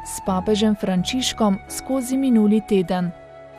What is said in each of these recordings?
s papežem Frančiškom skozi minuli teden.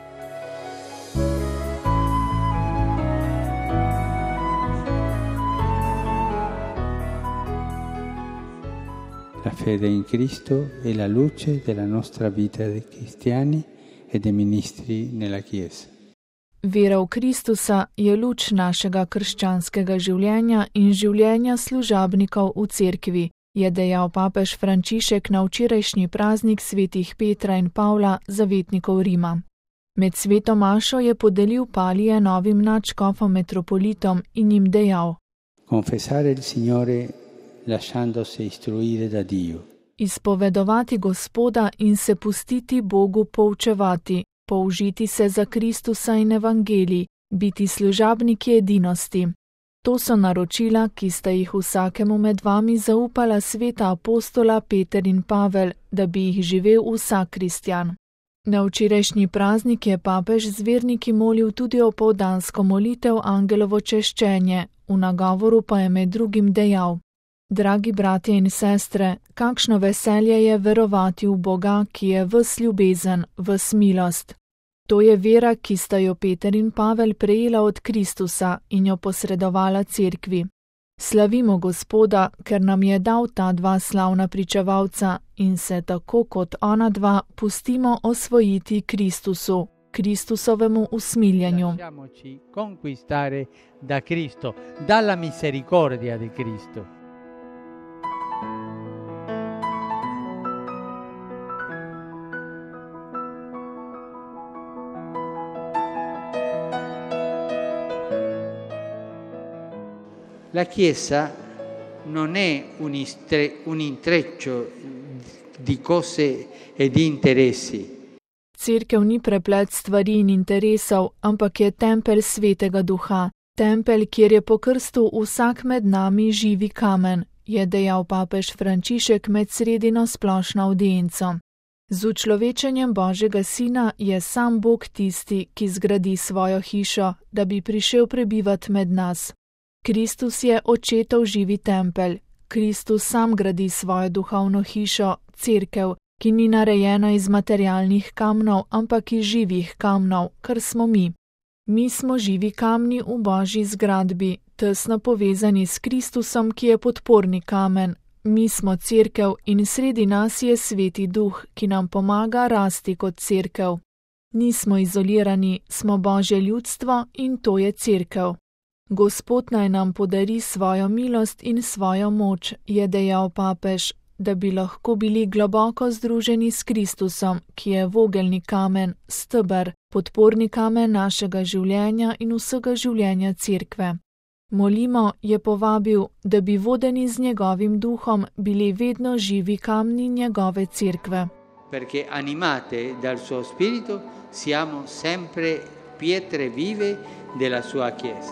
La fede in Cristo è la luce della nostra vita di cristiani e dei ministri nella Chiesa. Vera v Kristusa je luč našega krščanskega življenja in življenja služabnikov v cerkvi, je dejal papež Frančišek na včerajšnji praznik svetih Petra in Pavla, zavetnikov Rima. Med sveto mašo je podelil palije novim nadškofom metropolitom in jim dejal: Confessare il Signore lasciandosi istruire da Dio. Izpovedovati Gospoda in se pustiti Bogu poučevati, použiti se za Kristusa in evangelij, biti služabniki edinosti. To so naročila, ki sta jih vsakemu med vami zaupala sveta apostola Peter in Pavel, da bi jih živel vsak kristjan. Na včerajšnji praznik je papež z verniki molil tudi opoldansko molitev Angelovo češčenje, v nagovoru pa je med drugim dejal: Dragi bratje in sestre, kakšno veselje je verovati v Boga, ki je ves ljubezen, ves milost. To je vera, ki sta jo Peter in Pavel prejela od Kristusa in jo posredovala cerkvi. Slavimo Gospoda, ker nam je dal ta dva slavna pričevalca in se tako kot ona dva pustimo osvojiti Kristusu, Kristusovemu usmiljenju. Lasciamoci conquistare da Cristo, dalla misericordia di Cristo. La Chiesa non è un intreccio di cose e di interessi. Cerkev ni preplet stvari in interesov, ampak je tempelj Svetega Duha, tempelj, kjer je po krstu vsak med nami živi kamen, je dejal papež Frančišek med sredino splošno avdienco. Z učlovečenjem Božjega Sina je sam Bog tisti, ki zgradi svojo hišo, da bi prišel prebivat med nas. Kristus je očetov živi tempelj. Kristus sam gradi svojo duhovno hišo, cerkev, ki ni narejena iz materialnih kamnov, ampak iz živih kamnov, kar smo mi. Mi smo živi kamni v Božji zgradbi, tesno povezani s Kristusom, ki je podporni kamen. Mi smo cerkev in sredi nas je Sveti Duh, ki nam pomaga rasti kot cerkev. Nismo izolirani, smo Božje ljudstvo in to je cerkev. Gospod naj nam podari svojo milost in svojo moč, je dejal papež, da bi lahko bili globoko združeni s Kristusom, ki je vogelni kamen, steber, podporni kamen našega življenja in vsega življenja cerkve. Molimo, je povabil, da bi vodeni z njegovim duhom bili vedno živi kamni njegove cerkve. Perché animate dal suo spirito siamo sempre pietre vive della sua Chiesa.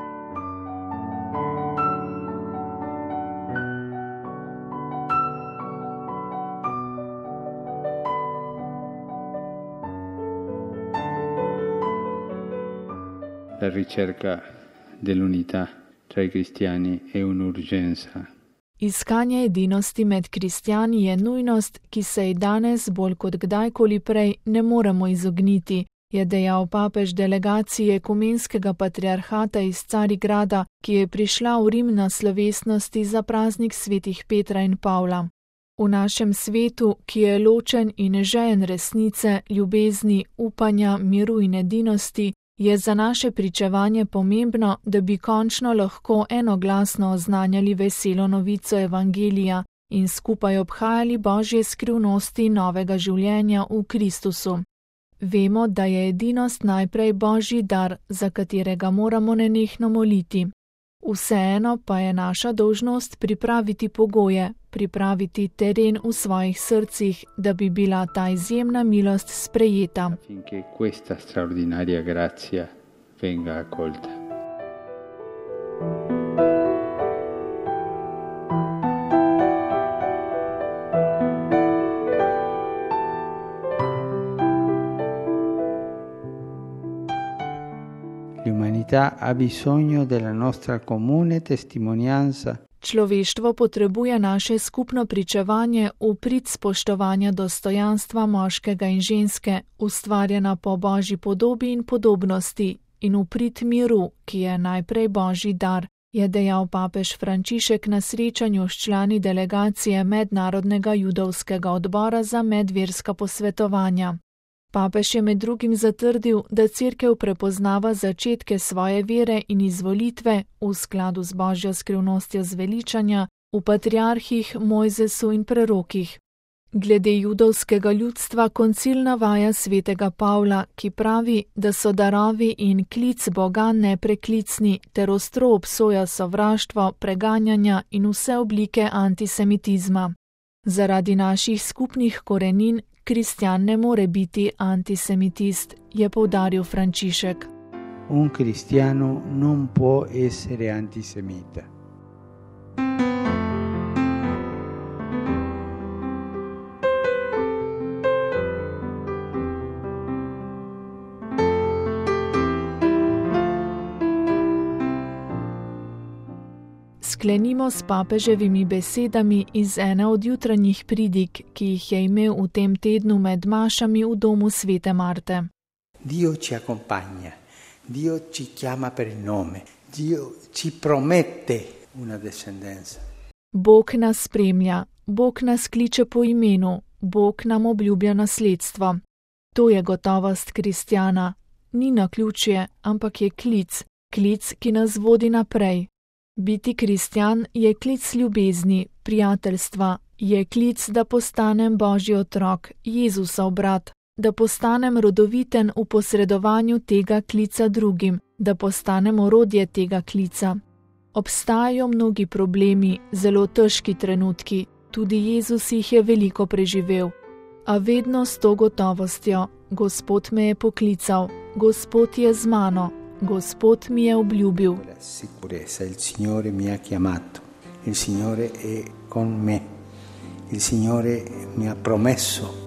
La ricerca dell'unità tra i cristiani è un'urgenza. Iskanje edinosti med kristjani je nujnost, ki se ji danes bolj kot kdajkoli prej ne moremo izogniti, je dejal papež delegacije ekumenskega patriarhata iz Carigrada, ki je prišla v Rim na slovesnosti za praznik svetih Petra in Pavla. V našem svetu, ki je ločen in žejen resnice, ljubezni, upanja, miru in edinosti, je za naše pričevanje pomembno, da bi končno lahko enoglasno oznanjali veselo novico evangelija in skupaj obhajali Božje skrivnosti novega življenja v Kristusu. Vemo, da je edinost najprej Božji dar, za katerega moramo nenehno moliti. Vseeno pa je naša dolžnost pripraviti pogoje, pripraviti teren v svojih srcih, da bi bila ta izjemna milost sprejeta. Finché questa straordinaria grazia venga accolta. L'umanità ha bisogno della nostra comune testimonianza. Človeštvo potrebuje naše skupno pričevanje v prid spoštovanja dostojanstva moškega in ženske, ustvarjena po Božji podobi in podobnosti, in v prid miru, ki je najprej Božji dar, je dejal papež Frančišek na srečanju s člani delegacije Mednarodnega judovskega odbora za medverska posvetovanja. Papež je med drugim zatrdil, da Cerkev prepoznava začetke svoje vere in izvolitve v skladu z Božjo skrivnostjo zveličanja v patriarhih, Mojzesu in prerokih. Glede judovskega ljudstva koncil navaja svetega Pavla, ki pravi, da so darovi in klic Boga nepreklicni ter ostro obsoja sovraštvo, preganjanja in vse oblike antisemitizma. Zaradi naših skupnih korenin kristjan ne more biti antisemitist, je poudaril Frančišek. Un cristiano non può essere antisemita. Sklenimo s papeževimi besedami iz ene od jutranjih pridig, ki jih je imel v tem tednu med mašami v domu svete Marte. Dio ci accompagna, Dio ci chiama per il nome, Dio ci promette una descendenza. Bog nas spremlja, Bog nas kliče po imenu, Bog nam obljublja nasledstvo. To je gotovost kristjana. Ni naključje, ampak je klic, ki nas vodi naprej. Biti kristjan je klic ljubezni, prijateljstva, je klic, da postanem Božji otrok, Jezusov brat, da postanem rodoviten v posredovanju tega klica drugim, da postanem orodje tega klica. Obstajajo mnogi problemi, zelo težki trenutki, tudi Jezus jih je veliko preživel. A vedno s to gotovostjo, Gospod me je poklical, Gospod je z mano. Gospod mi je obljubil. Sicurezza, il Signore mi ha chiamato, il Signore è con me, il Signore mi ha promesso